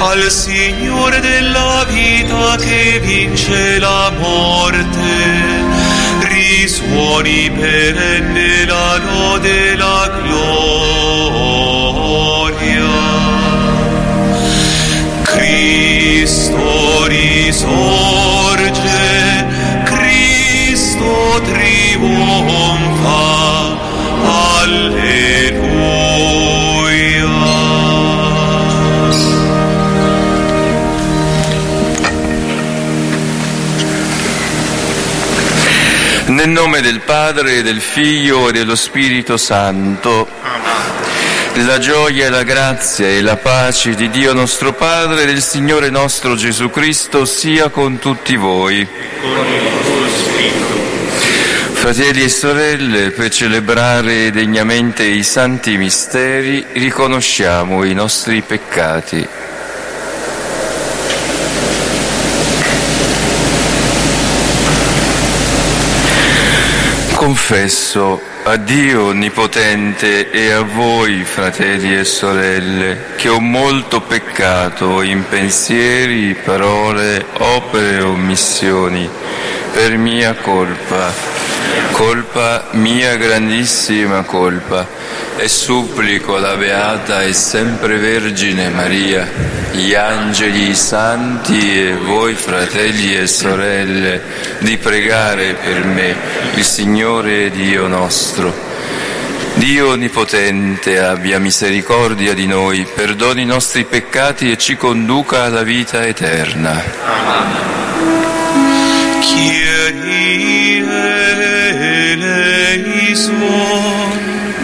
al Signore della vita che vince la morte, risuoni perenne la lode e la gloria. Cristo risorge, Cristo trionfa, alleluia. Nel nome del Padre, del Figlio e dello Spirito Santo. La gioia e la grazia e la pace di Dio nostro Padre e del Signore nostro Gesù Cristo sia con tutti voi. Fratelli e sorelle, per celebrare degnamente i santi misteri, riconosciamo i nostri peccati. Confesso a Dio Onnipotente e a voi, fratelli e sorelle, che ho molto peccato in pensieri, parole, opere e omissioni, per mia colpa mia grandissima colpa, e supplico la Beata e sempre Vergine Maria, gli angeli, i santi e voi, fratelli e sorelle, di pregare per me il Signore Dio nostro. Dio Onnipotente abbia misericordia di noi, perdoni i nostri peccati e ci conduca alla vita eterna. Kyrie eleison.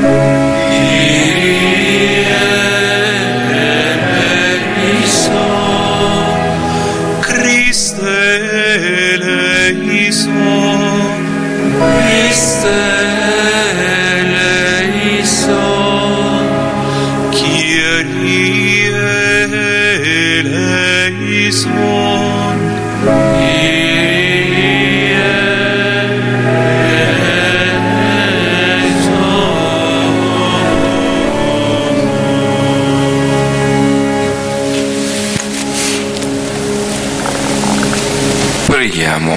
Preghiamo.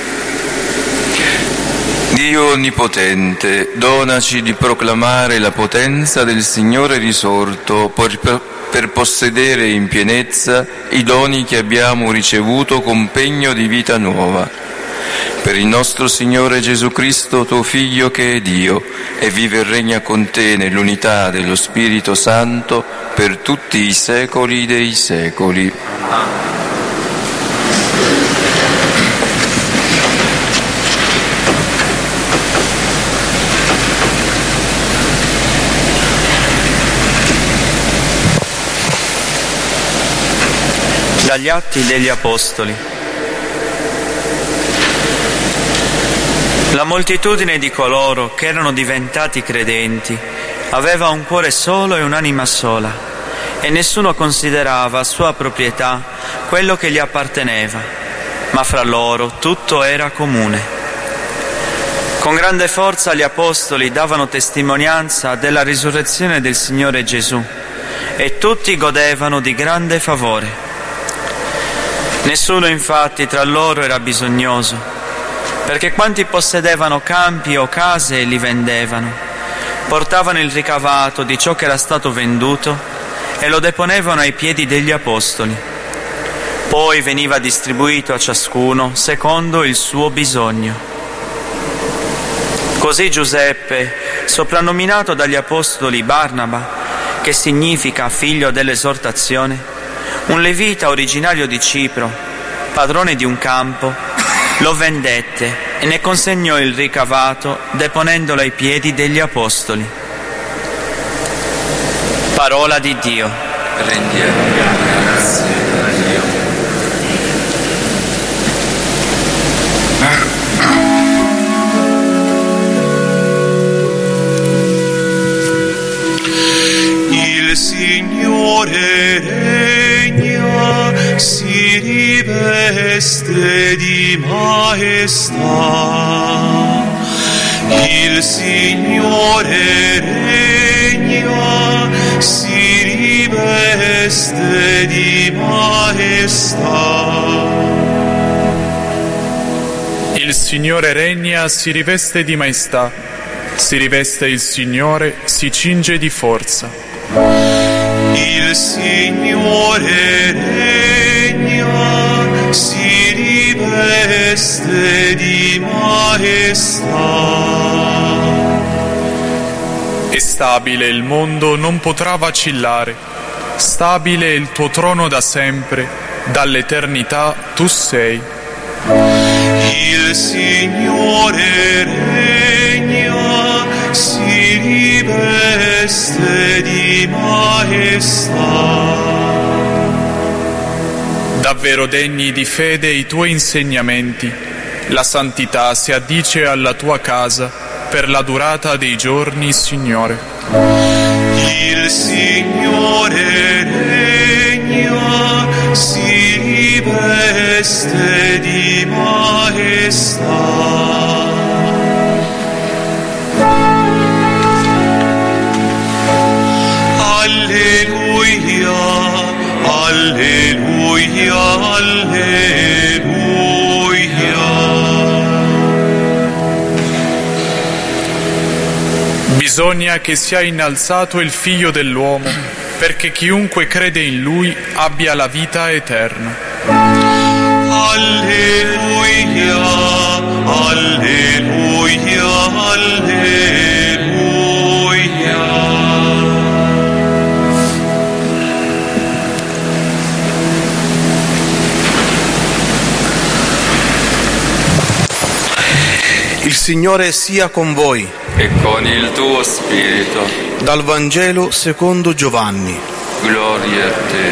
Dio Onnipotente, donaci di proclamare la potenza del Signore risorto per possedere in pienezza i doni che abbiamo ricevuto con pegno di vita nuova. Per il nostro Signore Gesù Cristo, tuo Figlio che è Dio, e vive e regna con te nell'unità dello Spirito Santo per tutti i secoli dei secoli. Dagli Atti degli Apostoli. La moltitudine di coloro che erano diventati credenti aveva un cuore solo e un'anima sola, e nessuno considerava sua proprietà quello che gli apparteneva, ma fra loro tutto era comune. Con grande forza gli Apostoli davano testimonianza della risurrezione del Signore Gesù, e tutti godevano di grande favore. Nessuno infatti tra loro era bisognoso, perché quanti possedevano campi o case li vendevano, portavano il ricavato di ciò che era stato venduto e lo deponevano ai piedi degli Apostoli. Poi veniva distribuito a ciascuno secondo il suo bisogno. Così Giuseppe, soprannominato dagli Apostoli Barnaba, che significa figlio dell'esortazione, un levita originario di Cipro, padrone di un campo, lo vendette e ne consegnò il ricavato deponendolo ai piedi degli Apostoli. Parola di Dio. Rendiamo grazie a Dio. Il Signore regna, si riveste di maestà. Il Signore regna, si riveste di maestà. Il Signore regna, si riveste di maestà, si riveste il Signore, si cinge di forza. Il Signore regna, si riveste di maestà. È stabile il mondo, non potrà vacillare, stabile è il tuo trono da sempre, dall'eternità tu sei. Il Signore regna, si riveste di maestà. Davvero degni di fede i tuoi insegnamenti, la santità si addice alla tua casa per la durata dei giorni, Signore. Il Signore regna, si riveste di maestà. Alleluia, alleluia, alleluia. Bisogna che sia innalzato il Figlio dell'uomo, perché chiunque crede in Lui abbia la vita eterna. Alleluia, alleluia, alleluia. Il Signore sia con voi. E con il tuo spirito. Dal Vangelo secondo Giovanni. Gloria a te,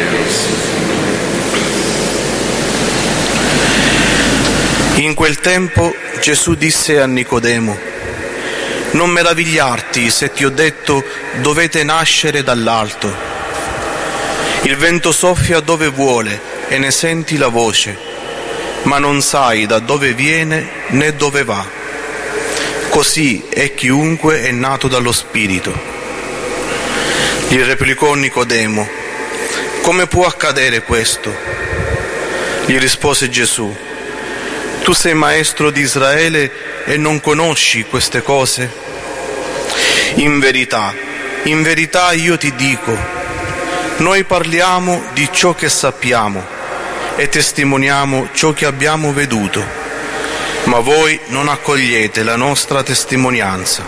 In quel tempo Gesù disse a Nicodemo: non meravigliarti se ti ho detto dovete nascere dall'alto. Il vento soffia dove vuole e ne senti la voce, ma non sai da dove viene né dove va. Così è chiunque è nato dallo Spirito. Gli replicò Nicodemo: come può accadere questo? Gli rispose Gesù: tu sei maestro di Israele e non conosci queste cose? In verità io ti dico, noi parliamo di ciò che sappiamo e testimoniamo ciò che abbiamo veduto, ma voi non accogliete la nostra testimonianza.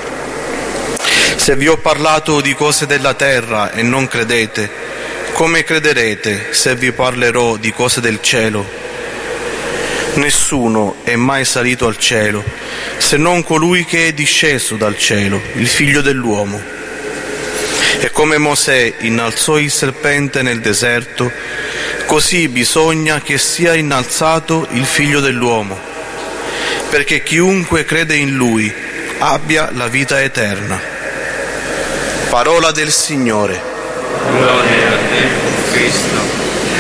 Se vi ho parlato di cose della terra e non credete, come crederete se vi parlerò di cose del cielo? Nessuno è mai salito al cielo, se non colui che è disceso dal cielo, il Figlio dell'uomo. E come Mosè innalzò il serpente nel deserto, così bisogna che sia innalzato il Figlio dell'uomo, perché chiunque crede in Lui abbia la vita eterna. Parola del Signore. Gloria a te, Cristo.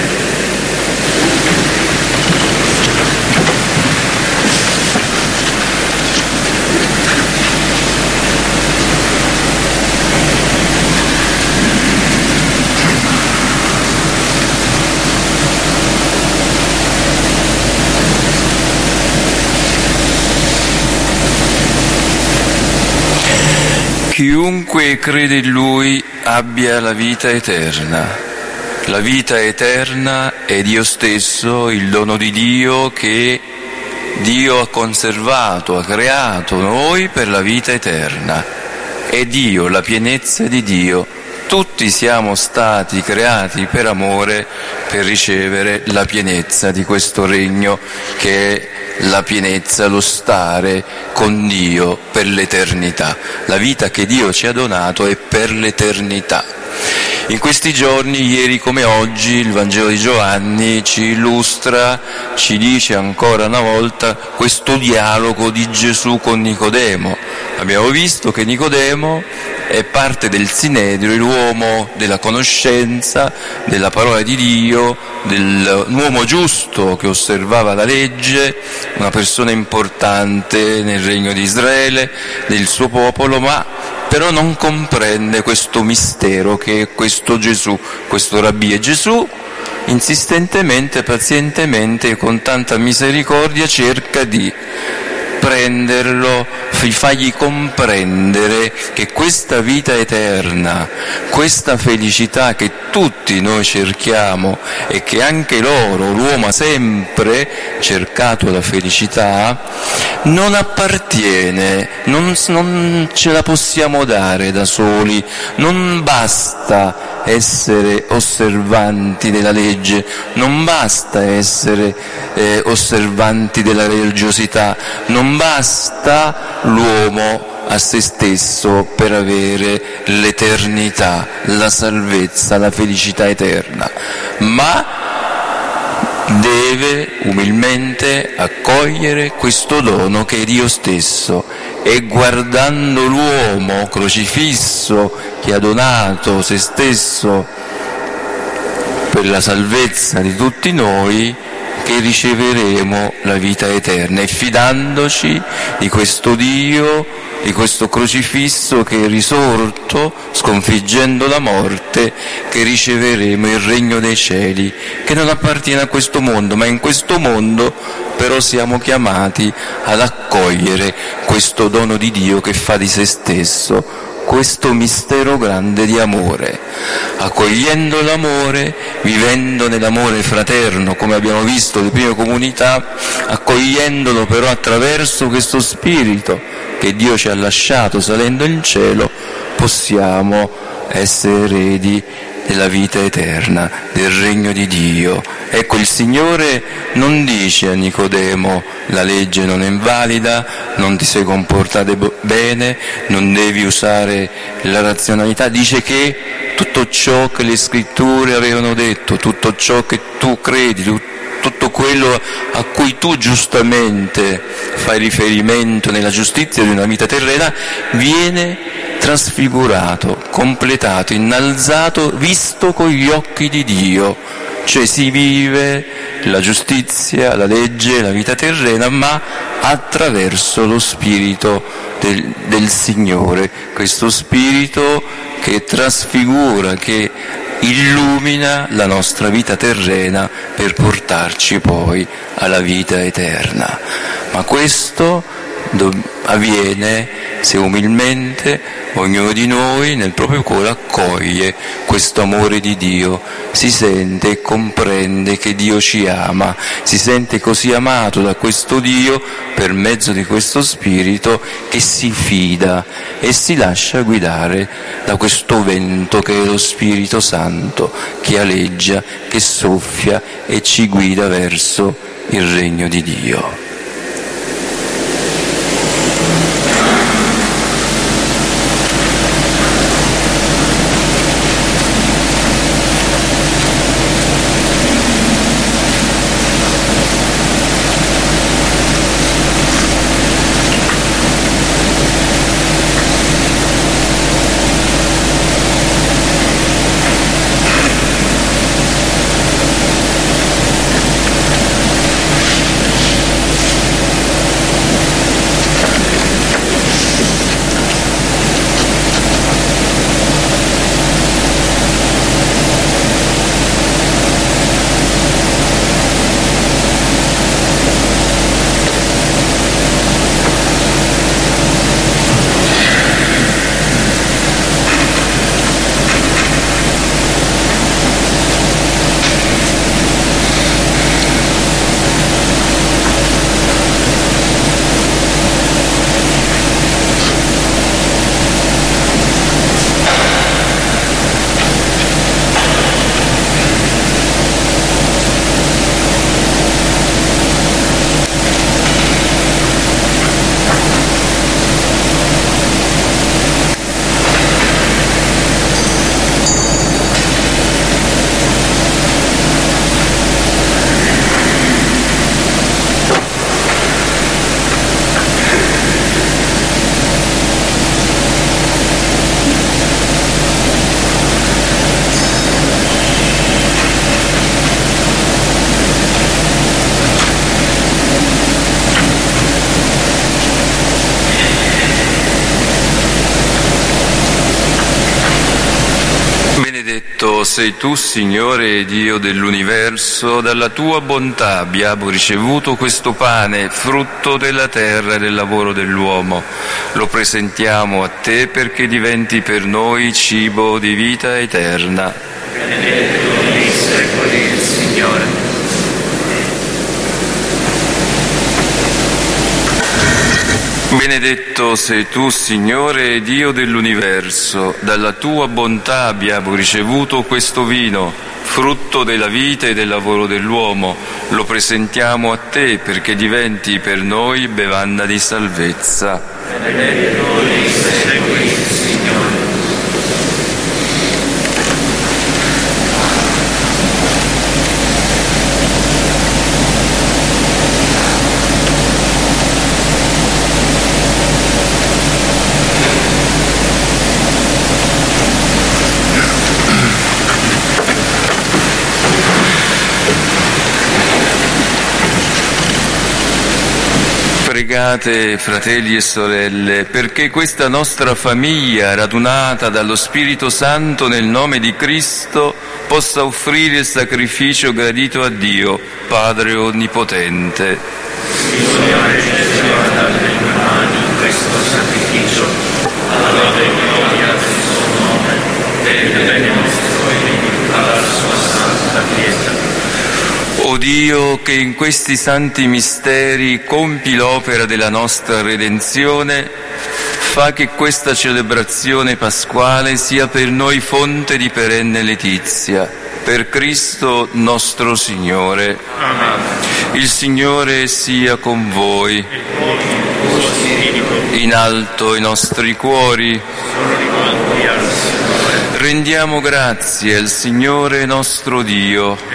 Chiunque crede in Lui abbia la vita eterna. La vita eterna è Dio stesso, il dono di Dio che Dio ha conservato, ha creato noi per la vita eterna. È Dio, la pienezza di Dio. Tutti siamo stati creati per amore, per ricevere la pienezza di questo regno che è la pienezza, lo stare con Dio per l'eternità. La vita che Dio ci ha donato è per l'eternità. In questi giorni, ieri come oggi, il Vangelo di Giovanni ci illustra, ci dice ancora una volta questo dialogo di Gesù con Nicodemo. Abbiamo visto che Nicodemo è parte del Sinedrio, l'uomo della conoscenza, della parola di Dio, un uomo giusto che osservava la legge, una persona importante nel regno di Israele, del suo popolo, ma però non comprende questo mistero che è questo Gesù, questo Rabbì. E Gesù insistentemente, pazientemente e con tanta misericordia cerca di prenderlo, fargli comprendere che questa vita eterna, questa felicità che tutti noi cerchiamo e che anche l'uomo ha sempre cercato la felicità, non appartiene, non ce la possiamo dare da soli, non basta essere osservanti della legge, non basta essere osservanti della religiosità, non basta l'uomo a se stesso per avere l'eternità, la salvezza, la felicità eterna, ma deve umilmente accogliere questo dono che è Dio stesso, e guardando l'uomo crocifisso che ha donato se stesso per la salvezza di tutti noi, che riceveremo la vita eterna, e fidandoci di questo Dio, di questo crocifisso che è risorto, sconfiggendo la morte, che riceveremo il regno dei cieli, che non appartiene a questo mondo, ma in questo mondo però siamo chiamati ad accogliere questo dono di Dio che fa di se stesso questo mistero grande di amore. Accogliendo l'amore, vivendo nell'amore fraterno, come abbiamo visto le prime comunità, accogliendolo però attraverso questo spirito che Dio ci ha lasciato salendo in cielo, possiamo essere eredi della vita eterna, del regno di Dio. Ecco, il Signore non dice a Nicodemo: la legge non è invalida, non ti sei comportato bene, non devi usare la razionalità. Dice che tutto ciò che le scritture avevano detto, tutto ciò che tu credi, tutto quello a cui tu giustamente fai riferimento nella giustizia di una vita terrena, viene trasfigurato, completato, innalzato, visto con gli occhi di Dio. Cioè si vive la giustizia, la legge, la vita terrena, ma attraverso lo Spirito del Signore, questo Spirito che trasfigura, che illumina la nostra vita terrena per portarci poi alla vita eterna. Ma questo avviene se umilmente ognuno di noi nel proprio cuore accoglie questo amore di Dio, si sente e comprende che Dio ci ama, si sente così amato da questo Dio per mezzo di questo Spirito, che si fida e si lascia guidare da questo vento che è lo Spirito Santo, che aleggia, che soffia e ci guida verso il regno di Dio. detto: sei tu, Signore Dio dell'universo, dalla tua bontà abbiamo ricevuto questo pane, frutto della terra e del lavoro dell'uomo. Lo presentiamo a te perché diventi per noi cibo di vita eterna. Benedetto il secoli il Signore. Benedetto sei tu, Signore Dio dell'universo, dalla tua bontà abbiamo ricevuto questo vino, frutto della vita e del lavoro dell'uomo. Lo presentiamo a te perché diventi per noi bevanda di salvezza. Benedetto il secoli il Signore. Pregate, fratelli e sorelle, perché questa nostra famiglia, radunata dallo Spirito Santo nel nome di Cristo, possa offrire il sacrificio gradito a Dio, Padre Onnipotente. Il Signore riceva dalle tue mani questo sacrificio, alla gloria del suo nome, per il bene nostro e alla sua santa Chiesa. O Dio, che in questi santi misteri compi l'opera della nostra redenzione, fa che questa celebrazione pasquale sia per noi fonte di perenne letizia. Per Cristo nostro Signore. Amen. Il Signore sia con voi. In alto i nostri cuori. Rendiamo grazie al Signore nostro Dio.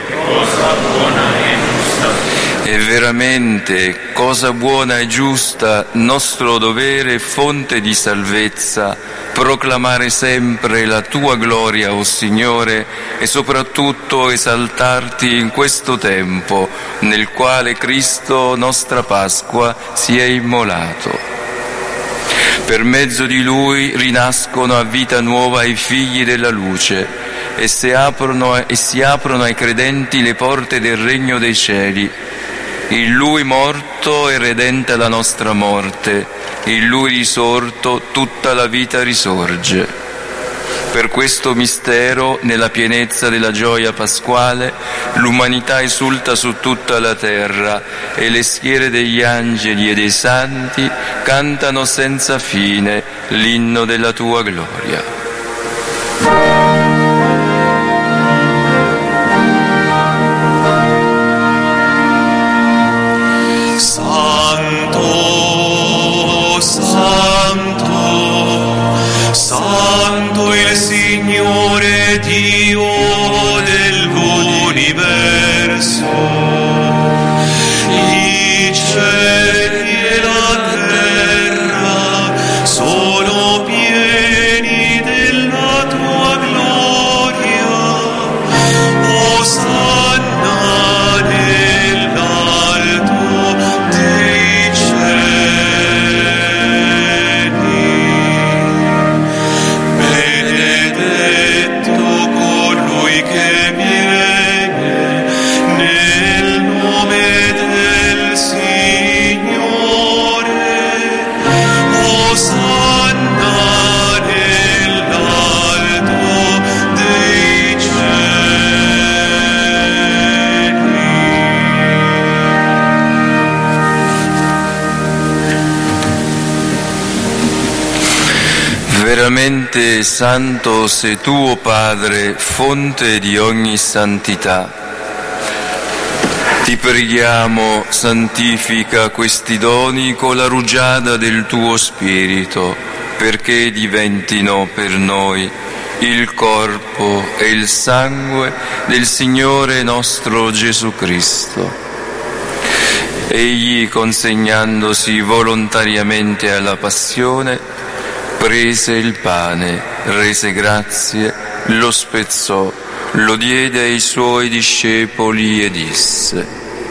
È veramente cosa buona e giusta, nostro dovere e fonte di salvezza, proclamare sempre la tua gloria, o Signore, e soprattutto esaltarti in questo tempo nel quale Cristo, nostra Pasqua, si è immolato. Per mezzo di Lui rinascono a vita nuova i figli della luce e si aprono ai credenti le porte del regno dei cieli. In Lui morto è redenta la nostra morte, in Lui risorto tutta la vita risorge. Per questo mistero, nella pienezza della gioia pasquale, l'umanità esulta su tutta la terra e le schiere degli angeli e dei santi cantano senza fine l'inno della tua gloria. Santo il Signore Dio dell'universo, i cieli e la terra sono pieni della tua gloria. Osanna nell'alto dei cieli. Benedetto colui che viene nel nome del Signore. Osanna nell'alto dei cieli. Veramente santo sei tu, o Padre, fonte di ogni santità. Ti preghiamo, santifica questi doni con la rugiada del tuo Spirito, perché diventino per noi il corpo e il sangue del Signore nostro Gesù Cristo. Egli, consegnandosi volontariamente alla passione, prese il pane, rese grazie, lo spezzò, lo diede ai suoi discepoli e disse: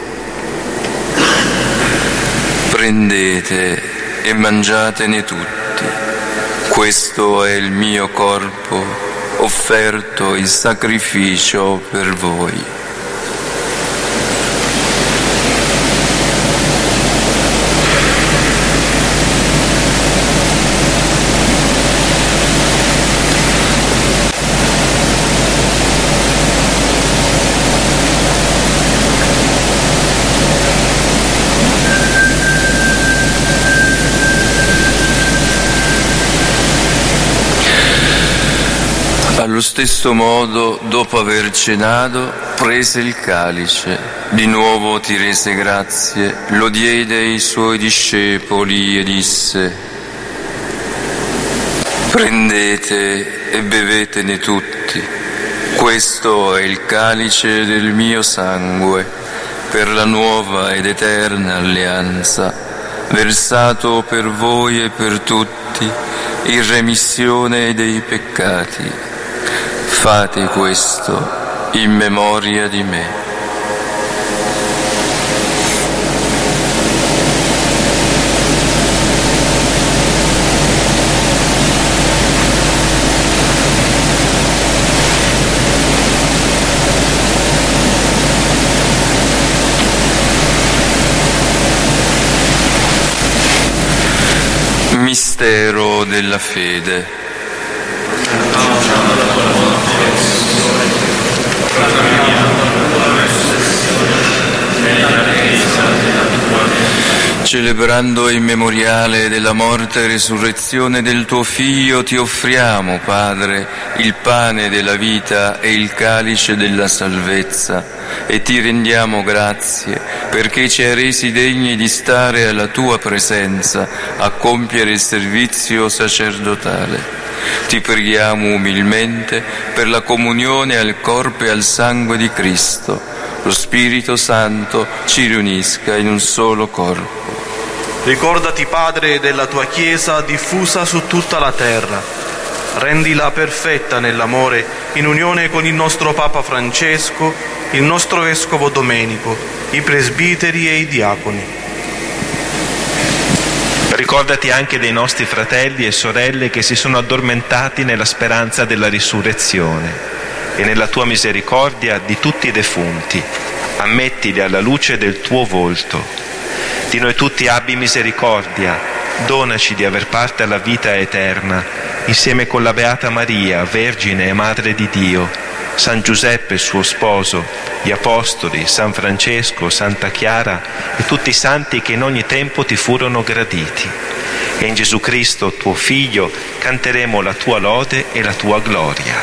prendete e mangiatene tutti, questo è il mio corpo, offerto in sacrificio per voi. Allo stesso modo, dopo aver cenato, prese il calice, di nuovo ti rese grazie, lo diede ai suoi discepoli e disse: prendete e bevetene tutti, questo è il calice del mio sangue, per la nuova ed eterna alleanza, versato per voi e per tutti, in remissione dei peccati. Fate questo in memoria di me. Mistero della fede. Celebrando il memoriale della morte e resurrezione del tuo Figlio, ti offriamo, Padre, il pane della vita e il calice della salvezza, e ti rendiamo grazie perché ci hai resi degni di stare alla tua presenza a compiere il servizio sacerdotale. Ti preghiamo umilmente per la comunione al corpo e al sangue di Cristo. Lo Spirito Santo ci riunisca in un solo corpo. Ricordati, Padre, della tua Chiesa diffusa su tutta la terra. Rendila perfetta nell'amore, in unione con il nostro Papa Francesco, il nostro Vescovo Domenico, i presbiteri e i diaconi. Ricordati anche dei nostri fratelli e sorelle che si sono addormentati nella speranza della risurrezione, e nella tua misericordia di tutti i defunti. Ammettili alla luce del tuo volto. Di noi tutti abbi misericordia, donaci di aver parte alla vita eterna, insieme con la Beata Maria, Vergine e Madre di Dio, San Giuseppe suo sposo, gli Apostoli, San Francesco, Santa Chiara e tutti i santi che in ogni tempo ti furono graditi. E in Gesù Cristo, tuo Figlio, canteremo la tua lode e la tua gloria.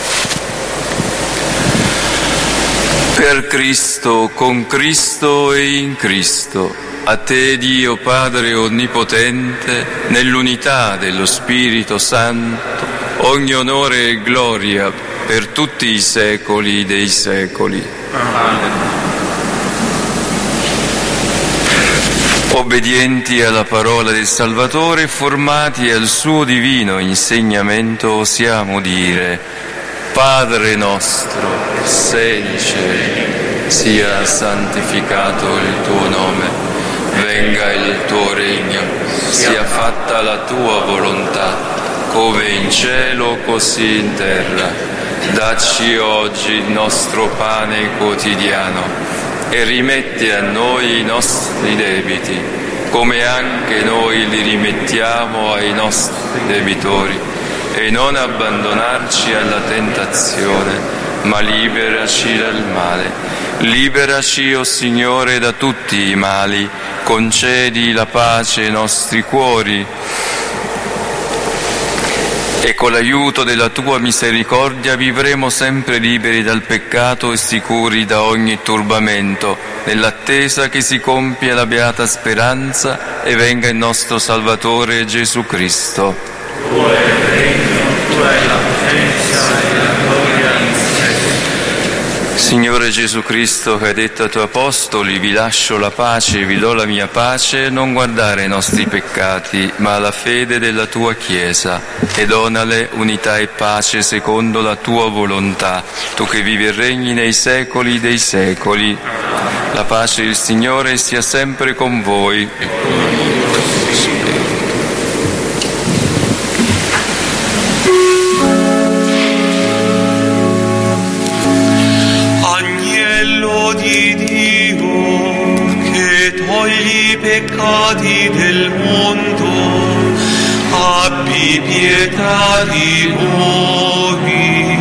Per Cristo, con Cristo e in Cristo, a te Dio Padre Onnipotente, nell'unità dello Spirito Santo, ogni onore e gloria per tutti i secoli dei secoli. Amen. Obbedienti alla parola del Salvatore, formati al suo divino insegnamento, osiamo dire: Padre nostro, sei nei cieli, sia santificato il tuo nome. Venga il tuo regno, sia fatta la tua volontà, come in cielo così in terra. Dacci oggi il nostro pane quotidiano e rimetti a noi i nostri debiti, come anche noi li rimettiamo ai nostri debitori, e non abbandonarci alla tentazione, ma liberaci dal male. Liberaci, o Signore, da tutti i mali, concedi la pace ai nostri cuori, e con l'aiuto della tua misericordia vivremo sempre liberi dal peccato e sicuri da ogni turbamento, nell'attesa che si compia la beata speranza e venga il nostro Salvatore Gesù Cristo. Tuo è il regno, tua è la potenza e la gloria in secoli. Signore Gesù Cristo, che hai detto ai tuoi apostoli: vi lascio la pace, vi do la mia pace, non guardare ai nostri peccati, ma alla fede della tua Chiesa, e donale unità e pace secondo la tua volontà, tu che vivi e regni nei secoli dei secoli. La pace del Signore sia sempre con voi. Agnello di Dio, che togli i peccati del mondo, abbi pietà di noi.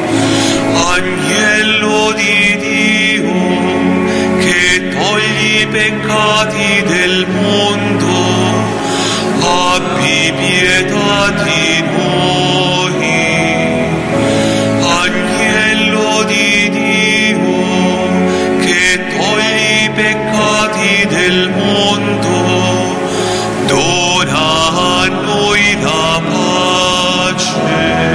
Agnello di Dio, che togli i peccati del mondo, abbi pietà di noi. Agnello di Dio, che togli i peccati del mondo, dona a noi la pace.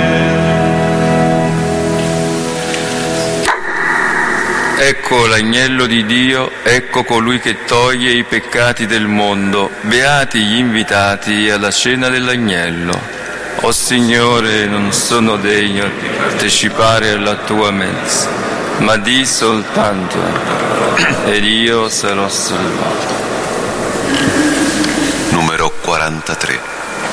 Ecco l'agnello di Dio, ecco colui che toglie i peccati del mondo. Beati gli invitati alla cena dell'agnello. O Signore, non sono degno di partecipare alla tua mensa, ma di soltanto ed io sarò salvato. Numero 43.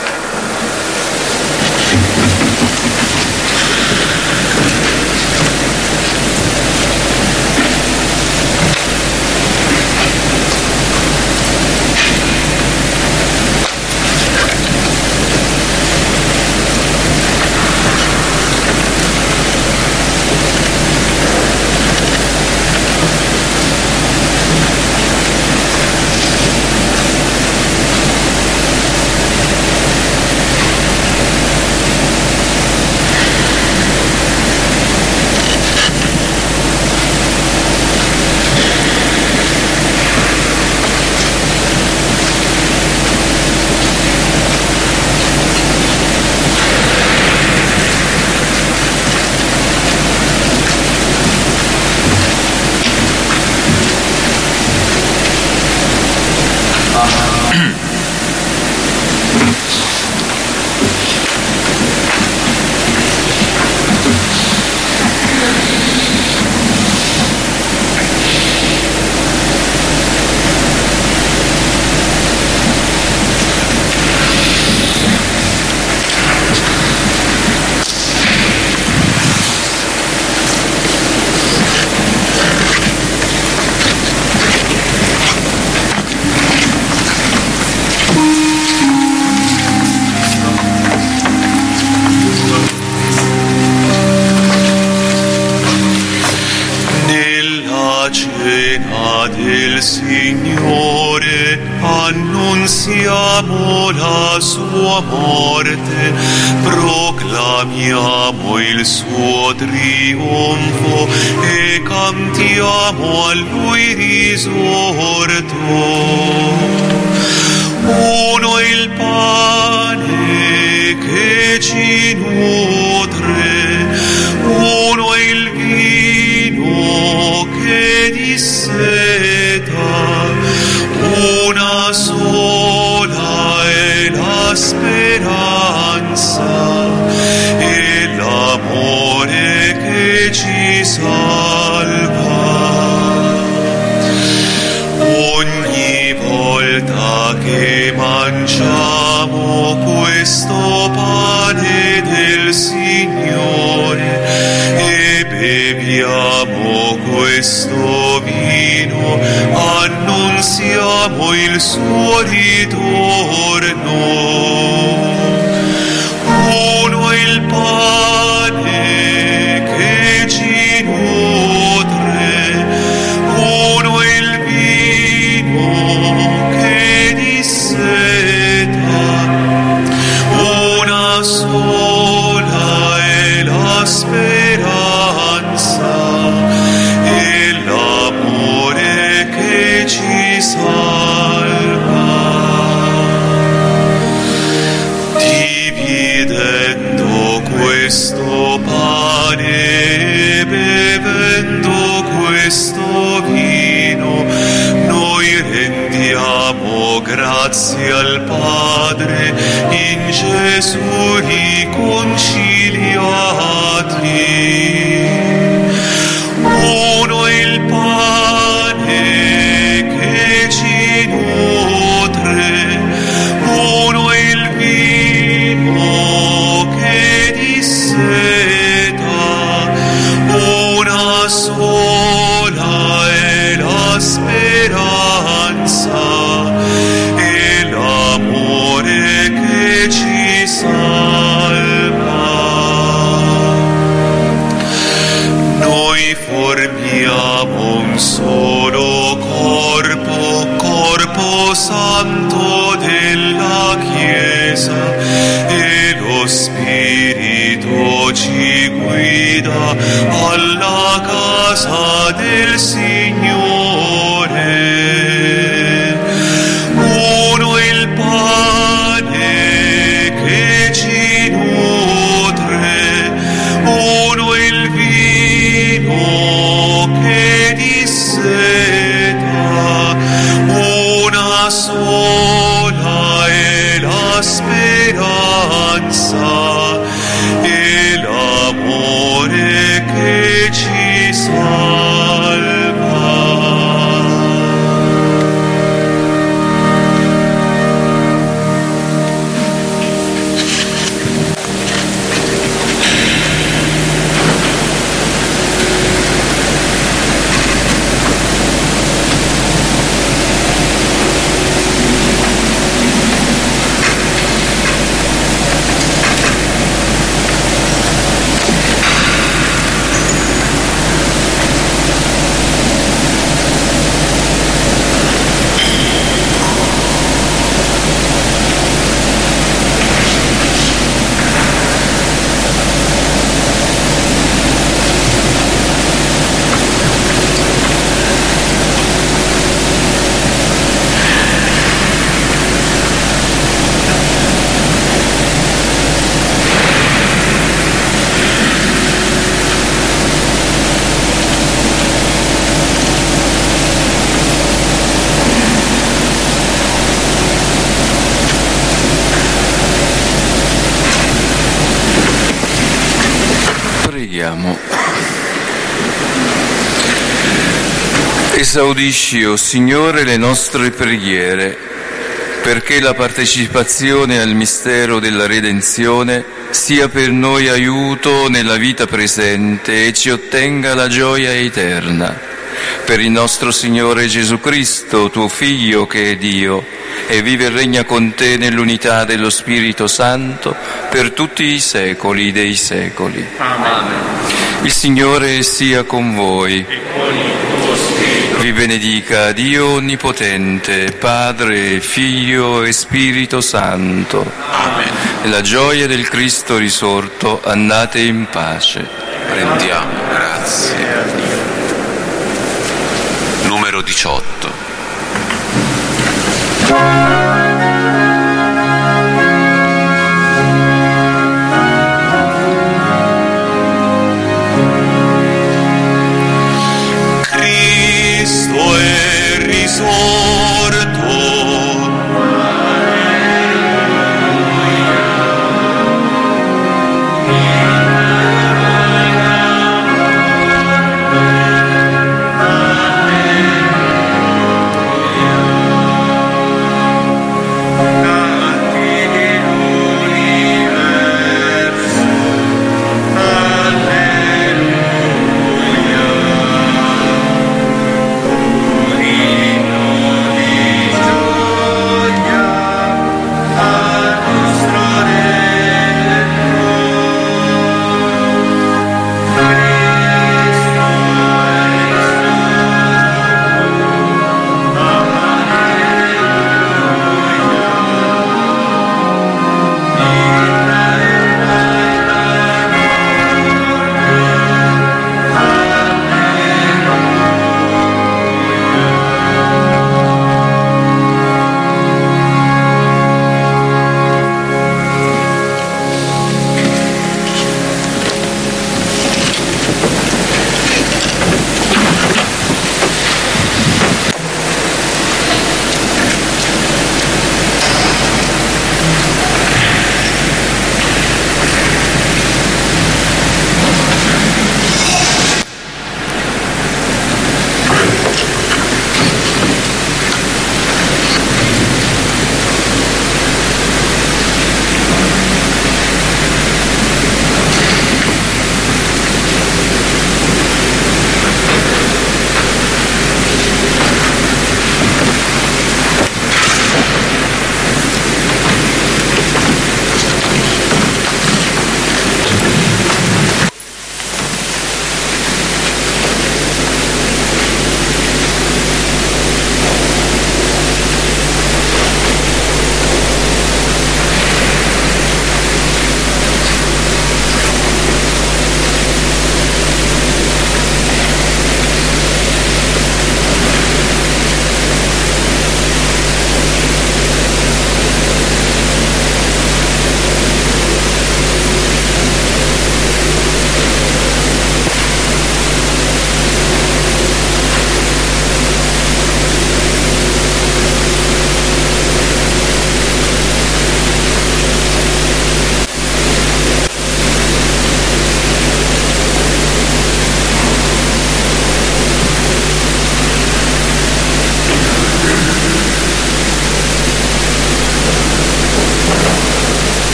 del Signore, annunziamo la sua morte, proclamiamo il suo trionfo e cantiamo a lui risorto. Uno è il pane che ci nutre, uno è il vino che disseta, una sola è la speranza e l'amore che ci salva. Ogni volta che mangiamo questo pane del Signore e beviamo questo vino, annunziamo il suo ritorno. Uno è il pane che ci nutre, uno è il vino che disseta, una sola è la speranza e l'amore che ci salva. Dividendo questo pane e bevendo questo vino, noi rendiamo grazie al Padre in Gesù riconciliati. Uno è il pane che ci nutre, uno è il vino che disseta, una sola siamo un solo corpo santo della Chiesa, e lo Spirito ci guida alla casa del Signore. Uno è il pane che ci nutre, uno è il vino che disseta, una sola è la speranza e l'amore che ci salva. Preghiamo. Esaudisci, o Signore, le nostre preghiere, perché la partecipazione al mistero della redenzione sia per noi aiuto nella vita presente e ci ottenga la gioia eterna. Per il nostro Signore Gesù Cristo, tuo Figlio che è Dio, e vive e regna con te nell'unità dello Spirito Santo per tutti i secoli dei secoli. Amen. Il Signore sia con voi. E con il tuo spirito. Vi benedica Dio Onnipotente, Padre, Figlio e Spirito Santo. Amen. Nella gioia del Cristo risorto andate in pace. Rendiamo grazie a Dio. Numero 18. Cristo è risorto.